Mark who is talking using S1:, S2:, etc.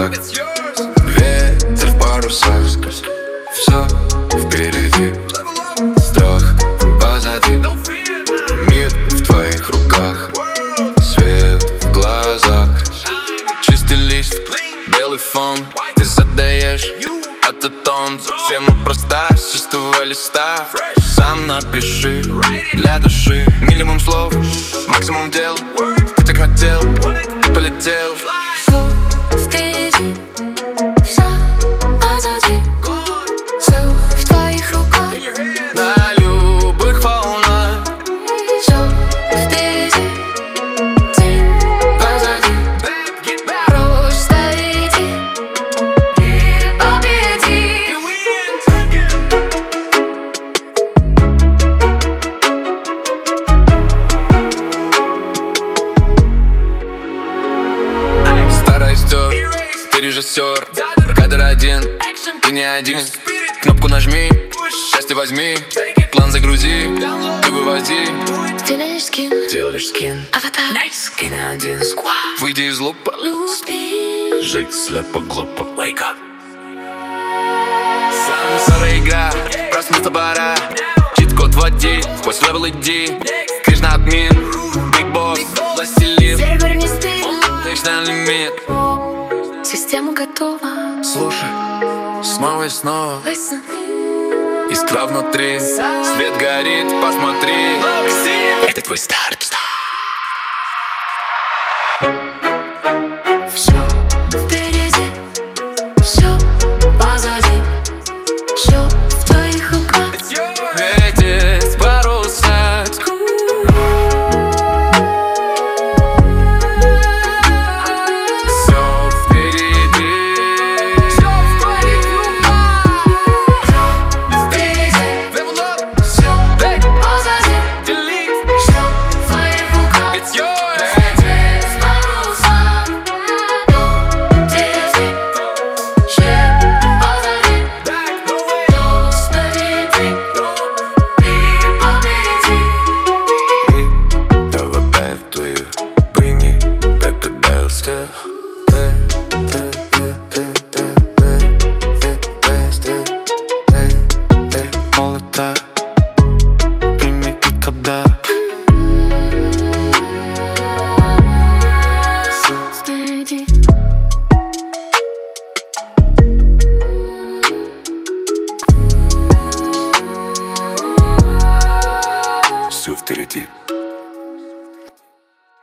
S1: рюкзак, ветер в парусах. Все впереди, страх позади, мир в твоих руках, свет в глазах. Чистый лист, белый фон, ты задаешь этот тон. Совсем проста, с чистого листа. Сам напиши для души. Минимум слов, максимум дел. Ты так хотел, полетел.
S2: Впереди, все позади, все в твоих руках,
S1: На любых волнах.
S2: все впереди, день позади, просто иди и победи.
S1: Старый стёр, ты режиссер. Кадр один, ты не один. Кнопку нажми, счастье возьми. План загрузи, ты выводи.
S2: Делаешь скин, аватар,
S1: Скин один. Выйди из лупа,
S2: спи.
S1: жить слепо глупо. Wake up. Самая игра, проснуться пора. Чит-код вводи, сквозь левел иди. Кришна админ, биг босс, властелин.
S2: Серебрянистый,
S1: Точно лимит.
S2: система готова.
S1: Слушай, снова и снова.
S2: Listen.
S1: Искра внутри, свет горит, посмотри. Это твой старт.
S2: Все впереди, все позади, все в твоих руках.
S1: Ветер в парусах. Все впереди.
S2: Все в твоих руках. Впереди, все позади, все в твоих руках.
S1: It's yours.
S2: Ветер в парусах. Впереди, все позади, просто иди и победи.
S1: Have a bad to you. Bring it back to dial still. Молота, прими когда.
S2: Впереди.
S1: Все впереди.